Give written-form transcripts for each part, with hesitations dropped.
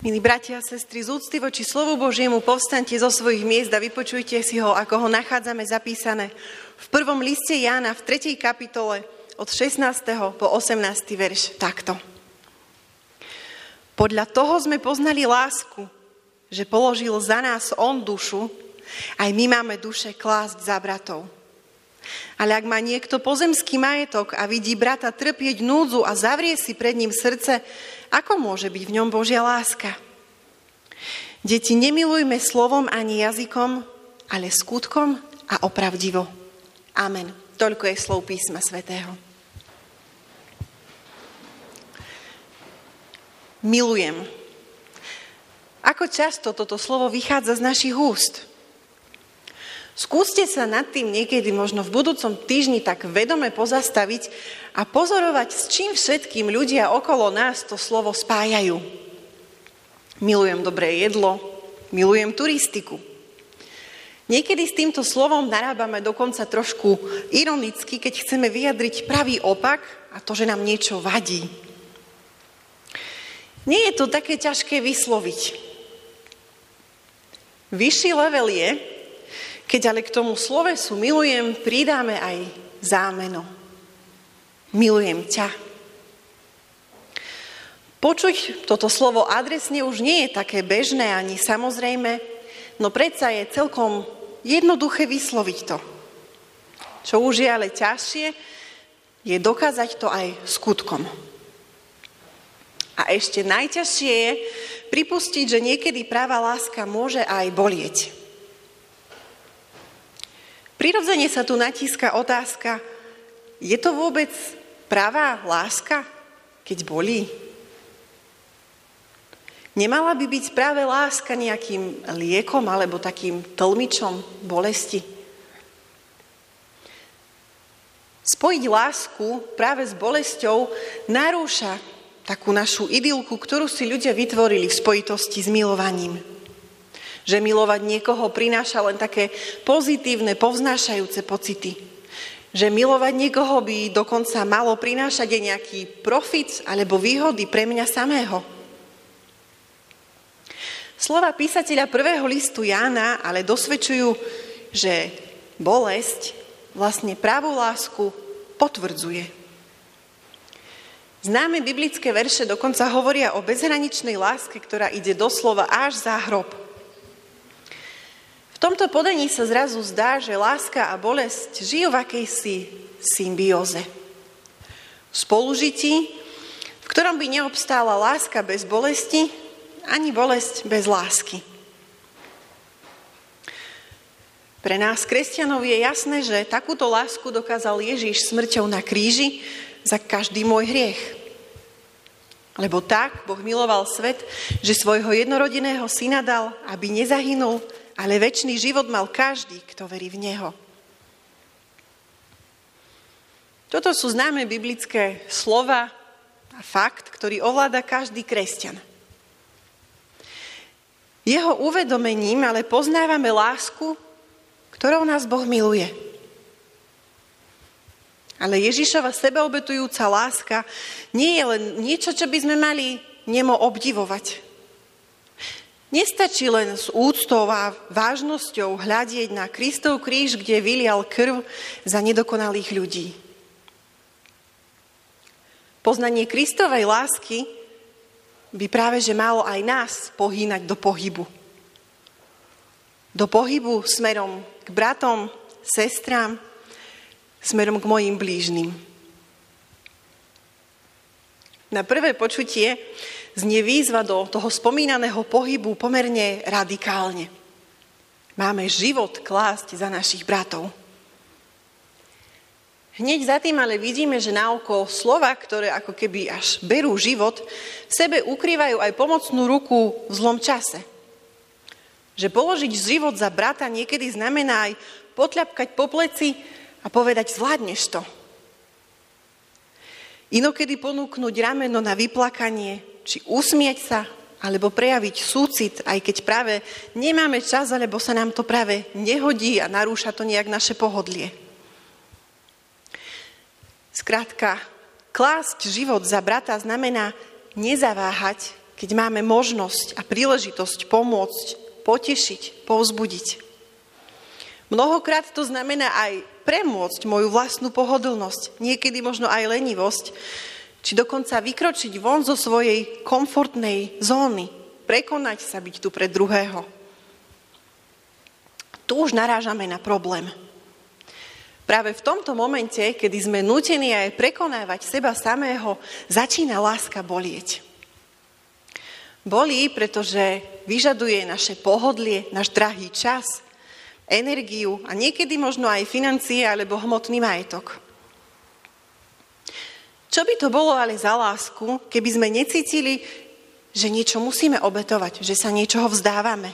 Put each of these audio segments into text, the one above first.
Milí bratia a sestry, z úcty voči slovu Božiemu povstaňte zo svojich miest a vypočujte si ho, ako ho nachádzame zapísané v prvom liste Jána v 3. kapitole od 16. po 18. verš takto. Podľa toho sme poznali lásku, že položil za nás on dušu, aj my máme duše klásť za bratov. Ale ak má niekto pozemský majetok a vidí brata trpieť núdzu a zavrie si pred ním srdce, ako môže byť v ňom Božia láska? Deti, nemilujme slovom ani jazykom, ale skutkom a opravdivo. Amen. Toľko je slov písma svätého. Milujem. Ako často toto slovo vychádza z našich úst? Skúste sa nad tým niekedy možno v budúcom týždni tak vedome pozastaviť a pozorovať, s čím všetkým ľudia okolo nás to slovo spájajú. Milujem dobré jedlo, milujem turistiku. Niekedy s týmto slovom narábame dokonca trošku ironicky, keď chceme vyjadriť pravý opak a to, že nám niečo vadí. Nie je to také ťažké vysloviť. Vyšší level je, keď ale k tomu slovesu milujem pridáme aj zámeno. Milujem ťa. Počuť toto slovo adresne už nie je také bežné ani samozrejme, no predsa je celkom jednoduché vysloviť to. Čo už je ale ťažšie, je dokázať to aj skutkom. A ešte najťažšie je pripustiť, že niekedy práva láska môže aj bolieť. Prirodzene sa tu natíska otázka, je to vôbec pravá láska, keď bolí? Nemala by byť práve láska nejakým liekom alebo takým tlmičom bolesti? Spojiť lásku práve s bolesťou narúša takú našu idylku, ktorú si ľudia vytvorili v spojitosti s milovaním. Že milovať niekoho prináša len také pozitívne, povznášajúce pocity. Že milovať niekoho by dokonca malo prinášať aj nejaký profit alebo výhody pre mňa samého. Slova písateľa prvého listu Jána ale dosvedčujú, že bolesť vlastne pravú lásku potvrdzuje. Známe biblické verše dokonca hovoria o bezhraničnej láske, ktorá ide doslova až za hrob. V tomto podaní sa zrazu zdá, že láska a bolesť žijú v akejsi symbióze. V spolužití, v ktorom by neobstála láska bez bolesti, ani bolesť bez lásky. Pre nás, kresťanov, je jasné, že takúto lásku dokázal Ježiš smrťou na kríži za každý môj hriech. Lebo tak Boh miloval svet, že svojho jednorodeného syna dal, aby nezahynul, ale večný život mal každý, kto verí v Neho. Toto sú známe biblické slova a fakt, ktorý ovláda každý kresťan. Jeho uvedomením ale poznávame lásku, ktorou nás Boh miluje. Ale Ježišova sebaobetujúca láska nie je len niečo, čo by sme mali nemo obdivovať. Nestačí len s úctou a vážnosťou hľadieť na Kristov kríž, kde vylial krv za nedokonalých ľudí. Poznanie Kristovej lásky by práve že malo aj nás pohýnať do pohybu. Do pohybu smerom k bratom, sestrám, smerom k mojim blížnym. Na prvé počutie znie výzva do toho spomínaného pohybu pomerne radikálne. Máme život klásť za našich bratov. Hneď za tým ale vidíme, že naokolo slova, ktoré ako keby až berú život, v sebe ukrývajú aj pomocnú ruku v zlom čase. Že položiť život za brata niekedy znamená aj potľapkať po pleci a povedať, zvládneš to. Inokedy ponúknuť rameno na vyplakanie, či usmieť sa, alebo prejaviť súcit, aj keď práve nemáme čas, alebo sa nám to práve nehodí a narúša to nejak naše pohodlie. Skrátka, klásť život za brata znamená nezaváhať keď máme možnosť a príležitosť pomôcť, potešiť, povzbudiť. Mnohokrát to znamená aj premôcť moju vlastnú pohodlnosť, niekedy možno aj lenivosť, či dokonca vykročiť von zo svojej komfortnej zóny, prekonať sa byť tu pre druhého. Tu už narážame na problém. Práve v tomto momente, kedy sme nútení aj prekonávať seba samého, začína láska bolieť. Bolí, pretože vyžaduje naše pohodlie, náš drahý čas, energiu a niekedy možno aj financie alebo hmotný majetok. Čo by to bolo ale za lásku, keby sme necítili, že niečo musíme obetovať, že sa niečoho vzdávame?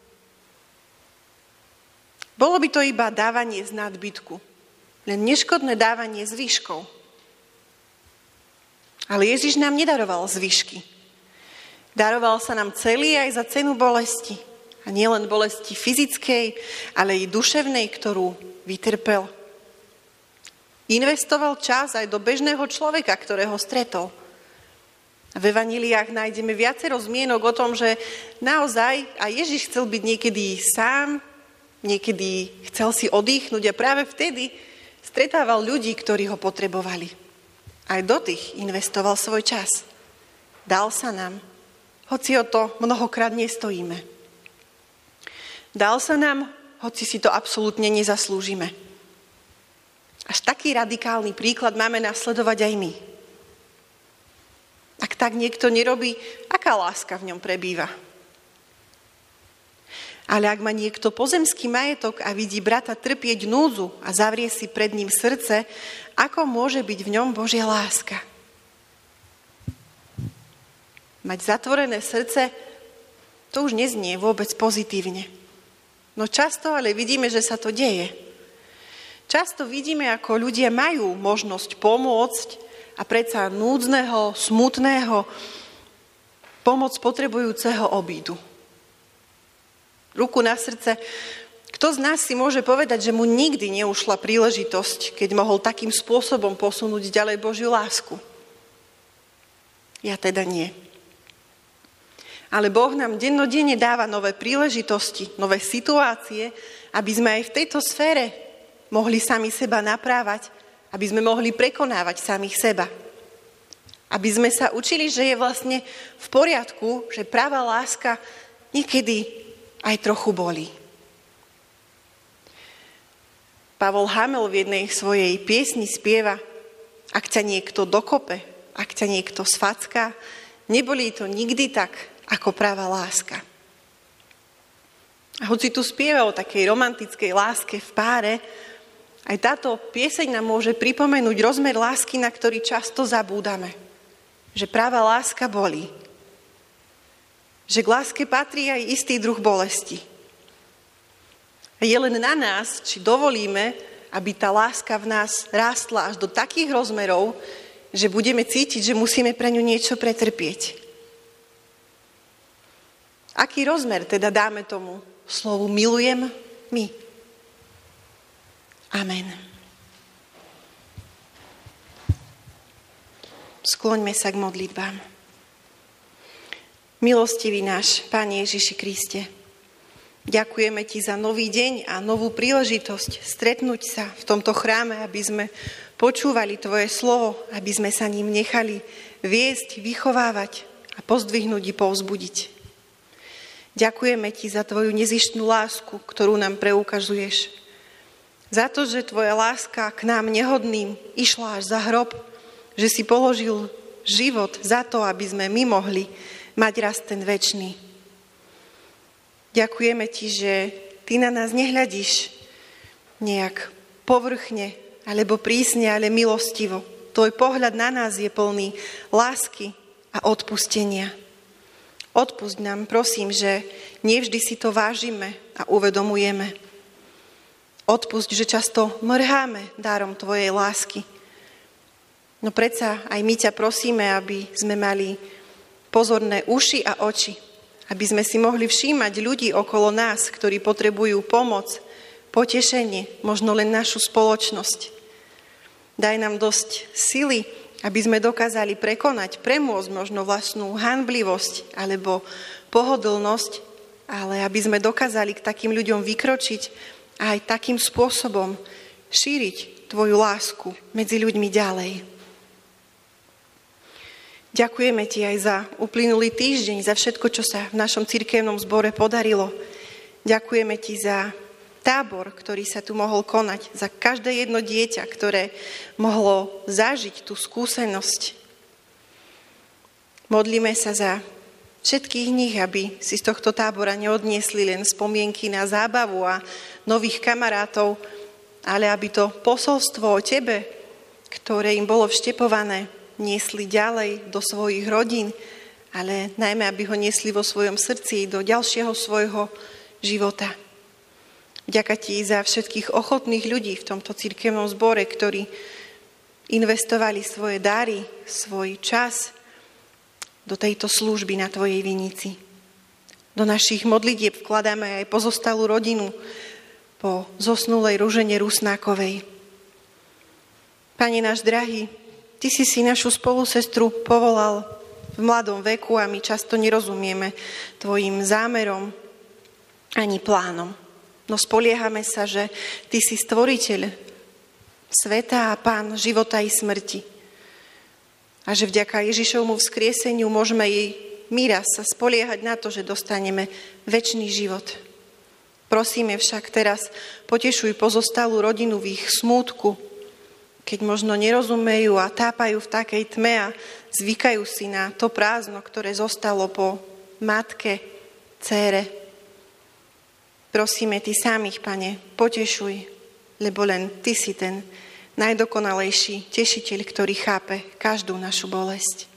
Bolo by to iba dávanie z nadbytku, len neškodné dávanie s výškou. Ale Ježiš nám nedaroval zvyšky. Daroval sa nám celý aj za cenu bolesti. A nielen bolesti fyzickej, ale i duševnej, ktorú vytrpel. Investoval čas aj do bežného človeka, ktorého stretol. V evanjeliách nájdeme viacero zmienok o tom, že naozaj aj Ježiš chcel byť niekedy sám, niekedy chcel si oddychnúť a práve vtedy stretával ľudí, ktorí ho potrebovali. Aj do tých investoval svoj čas. Dal sa nám, hoci o to mnohokrát nestojíme. Dal sa nám, hoci si to absolútne nezaslúžime. Až taký radikálny príklad máme nasledovať aj my. Ak tak niekto nerobí, aká láska v ňom prebýva? Ale ak má niekto pozemský majetok a vidí brata trpieť núdzu a zavrie si pred ním srdce, ako môže byť v ňom Božia láska? Mať zatvorené srdce, to už neznie vôbec pozitívne. No často ale vidíme, že sa to deje. Často vidíme, ako ľudia majú možnosť pomôcť a predsa núdzneho, smutného, pomoc potrebujúceho obídu. Ruku na srdce, kto z nás si môže povedať, že mu nikdy neušla príležitosť, keď mohol takým spôsobom posunúť ďalej Božiu lásku? Ja teda nie. Ale Boh nám dennodenne dáva nové príležitosti, nové situácie, aby sme aj v tejto sfére mohli sami seba naprávať, aby sme mohli prekonávať samých seba. Aby sme sa učili, že je vlastne v poriadku, že práva láska niekedy aj trochu bolí. Pavol Hamel v jednej svojej piesni spieva: ak ťa niekto dokope, ak ťa niekto sfacká, nebolí to nikdy tak, ako práva láska. A hoci tu spieva o takej romantickej láske v páre, aj táto pieseň nám môže pripomenúť rozmer lásky, na ktorý často zabúdame. Že práva láska bolí. Že k láske patrí aj istý druh bolesti. A je len na nás, či dovolíme, aby tá láska v nás rástla až do takých rozmerov, že budeme cítiť, že musíme pre ňu niečo pretrpieť. Aký rozmer teda dáme tomu slovu milujem my? Amen. Skloňme sa k modlitbám. Milostivý náš Pán Ježiši Kriste, ďakujeme Ti za nový deň a novú príležitosť stretnúť sa v tomto chráme, aby sme počúvali Tvoje slovo, aby sme sa ním nechali viesť, vychovávať a pozdvihnúť i povzbudiť. Ďakujeme Ti za Tvoju nezištnú lásku, ktorú nám preukazuješ. Za to, že Tvoja láska k nám nehodným išla až za hrob, že si položil život za to, aby sme my mohli mať raz ten večný. Ďakujeme Ti, že Ty na nás nehľadíš nejak povrchne alebo prísne, ale milostivo. Tvoj pohľad na nás je plný lásky a odpustenia. Odpusť nám, prosím, že nevždy si to vážime a uvedomujeme. Odpusť, že často mrháme dárom Tvojej lásky. No predsa aj my ťa prosíme, aby sme mali pozorné uši a oči, aby sme si mohli všímať ľudí okolo nás, ktorí potrebujú pomoc, potešenie, možno len našu spoločnosť. Daj nám dosť sily aby sme dokázali premôcť možno vlastnú hanblivosť alebo pohodlnosť, ale aby sme dokázali k takým ľuďom vykročiť a aj takým spôsobom šíriť tvoju lásku medzi ľuďmi ďalej. Ďakujeme ti aj za uplynulý týždeň, za všetko, čo sa v našom cirkevnom zbore podarilo. Ďakujeme ti za tábor, ktorý sa tu mohol konať, za každé jedno dieťa, ktoré mohlo zažiť tú skúsenosť. Modlíme sa za všetkých nich, aby si z tohto tábora neodniesli len spomienky na zábavu a nových kamarátov, ale aby to posolstvo o tebe, ktoré im bolo vštepované, niesli ďalej do svojich rodín, ale najmä, aby ho niesli vo svojom srdci do ďalšieho svojho života. Vďaka ti za všetkých ochotných ľudí v tomto cirkevnom zbore, ktorí investovali svoje dary, svoj čas do tejto služby na tvojej vinici. Do našich modlitieb vkladáme aj pozostalú rodinu po zosnulej Ružene Rusnákovej. Pane náš drahý, ty si našu spolusestru povolal v mladom veku a my často nerozumieme tvojim zámerom ani plánom. No spoliehame sa, že ty si stvoriteľ sveta a pán života i smrti. A že vďaka Ježišovmu vzkrieseniu môžeme jej my raz sa spoliehať na to, že dostaneme večný život. Prosíme však teraz, potešuj pozostalú rodinu v ich smútku, keď možno nerozumejú a tápajú v takej tme a zvykajú si na to prázdno, ktoré zostalo po matke, dcére. Prosíme ty samých, Pane, potešuj, lebo len ty si ten najdokonalejší tešiteľ, ktorý chápe každú našu bolesť.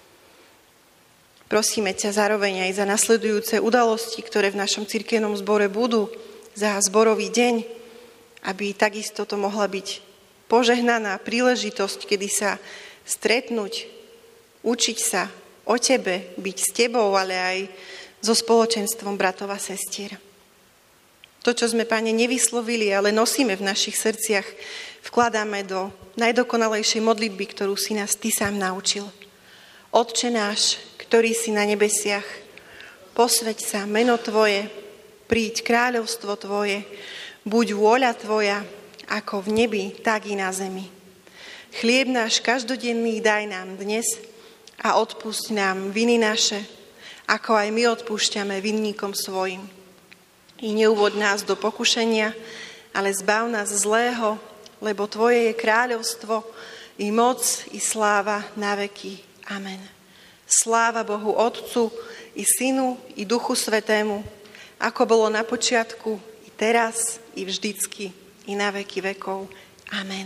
Prosíme ťa zároveň aj za nasledujúce udalosti, ktoré v našom cirkevnom zbore budú, za zborový deň, aby takisto to mohla byť požehnaná príležitosť, kedy sa stretnúť, učiť sa o tebe, byť s tebou, ale aj so spoločenstvom bratov a sestier. To, čo sme, Pane, nevyslovili, ale nosíme v našich srdciach, vkladáme do najdokonalejšej modlitby, ktorú si nás ty sám naučil. Otče náš, ktorý si na nebesiach, posväť sa meno tvoje, príď kráľovstvo tvoje, buď vôľa tvoja, ako v nebi, tak i na zemi. Chlieb náš každodenný daj nám dnes a odpusť nám viny naše, ako aj my odpúšťame vinníkom svojim. I neuvoď nás do pokušenia, ale zbav nás zlého, lebo tvoje je kráľovstvo, i moc, i sláva na veky. Amen. Sláva Bohu Otcu, i Synu, i Duchu Svätému, ako bolo na počiatku, i teraz, i vždycky, i na veky vekov. Amen.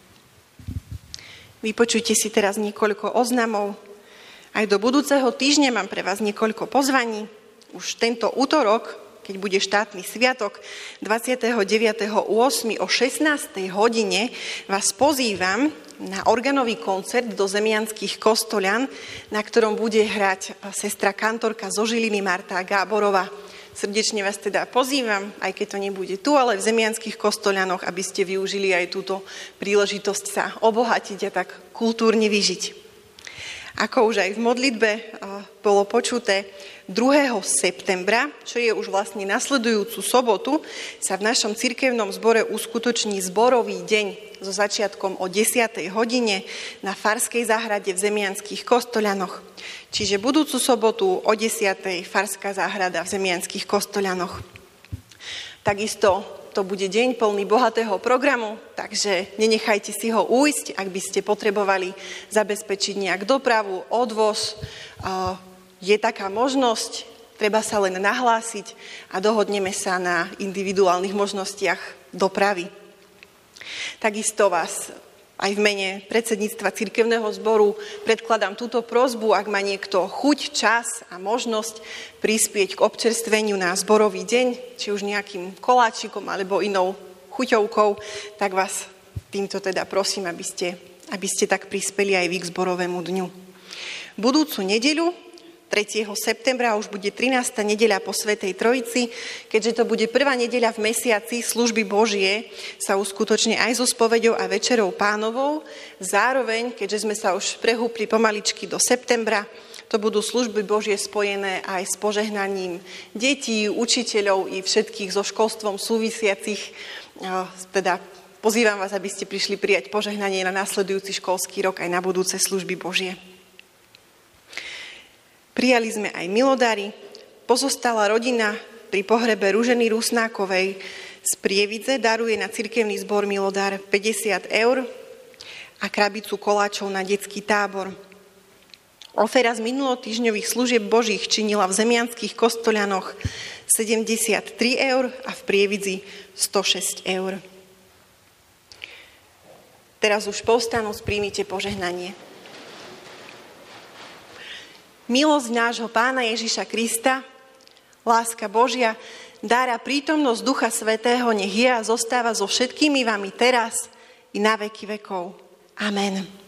Vypočujte si teraz niekoľko oznamov. Aj do budúceho týždňa mám pre vás niekoľko pozvaní. Už tento útorok, keď bude štátny sviatok, 29.8. o 16. hodine vás pozývam na organový koncert do Zemianských Kostoľan, na ktorom bude hrať sestra kantorka zo Žiliny Marta Gáborová. Srdečne vás teda pozývam, aj keď to nebude tu, ale v Zemianských Kostoľanoch, aby ste využili aj túto príležitosť sa obohatiť a tak kultúrne vyžiť. Ako už aj v modlitbe bolo počuté, 2. septembra, čo je už vlastne nasledujúcu sobotu, sa v našom cirkevnom zbore uskutoční zborový deň so začiatkom o 10. hodine na Farskej záhrade v Zemianských Kostoľanoch. Čiže budúcu sobotu o 10. Farská záhrada v Zemianských Kostoľanoch. Takisto to bude deň plný bohatého programu, takže nenechajte si ho ujsť, ak by ste potrebovali zabezpečiť nejak dopravu, odvoz. Je taká možnosť, treba sa len nahlásiť a dohodneme sa na individuálnych možnostiach dopravy. Takisto vás aj v mene predsedníctva cirkevného zboru predkladám túto prosbu, ak má niekto chuť, čas a možnosť prispieť k občerstveniu na zborový deň, či už nejakým koláčikom alebo inou chuťovkou, tak vás týmto teda prosím, aby ste tak prispeli aj vy k zborovému dňu. Budúcu nedeľu, 3. septembra, už bude 13. nedeľa po Svätej Trojici. Keďže to bude prvá nedeľa v mesiaci, služby Božie sa uskutoční aj so spoveďou a večerou Pánovou. Zároveň, keďže sme sa už prehúpli pomaličky do septembra, to budú služby Božie spojené aj s požehnaním detí, učiteľov i všetkých so školstvom súvisiacich. Teda pozývam vás, aby ste prišli prijať požehnanie na nasledujúci školský rok aj na budúce služby Božie. Prijali sme aj milodary. Pozostala rodina pri pohrebe Ruženy Rusnákovej z Prievidze daruje na cirkevný zbor milodár 50 eur a krabicu koláčov na detský tábor. Ofera z minulotýždňových služieb Božích činila v Zemianských Kostoľanoch 73 eur a v Prievidzi 106 eur. Teraz už povstanúc, príjmite požehnanie. Milosť nášho Pána Ježiša Krista, láska Božia, dar a prítomnosť Ducha Svätého nech je a zostáva so všetkými vami teraz i na veky vekov. Amen.